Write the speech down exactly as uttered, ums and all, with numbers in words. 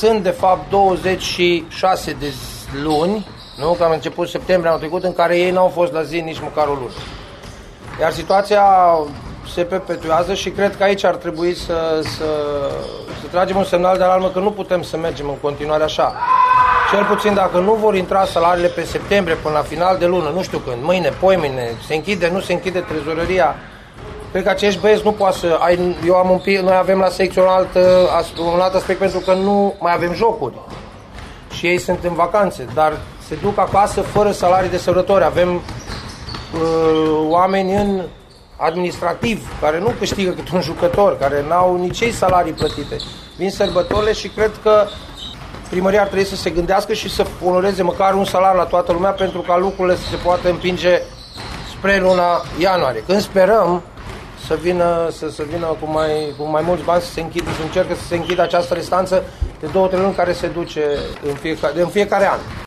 sunt de fapt douăzeci și șase de luni, nu? Că am început septembrie anul trecut, în care ei n-au fost la zi nici măcar o lună. Iar situația se perpetuează și cred că aici ar trebui să, să, să tragem un semnal de alarmă că nu putem să mergem în continuare așa. Cel puțin dacă nu vor intra salariile pe septembrie până la final de lună, nu știu când, mâine, poimine, se închide, nu se închide trezorăria, cred că acești băieți nu poate să... Ai, eu am un pic, noi avem la secție un alt, un alt aspect pentru că nu mai avem jocuri și ei sunt în vacanțe, dar se duc acasă fără salarii de sărbători. Avem uh, oameni în administrativ care nu câștigă cât un jucător, care n-au nici ei salarii plătite. Vin sărbătorile și cred că primăria ar trebui să se gândească și să onoreze măcar un salariu la toată lumea pentru ca lucrurile să se poată împinge spre luna ianuarie. Când sperăm să vină, să, să vină cu, mai, cu mai mulți bani, să se închidă, să încercă să se închidă această restanță de două, trei luni care se duce în fiecare, în fiecare an.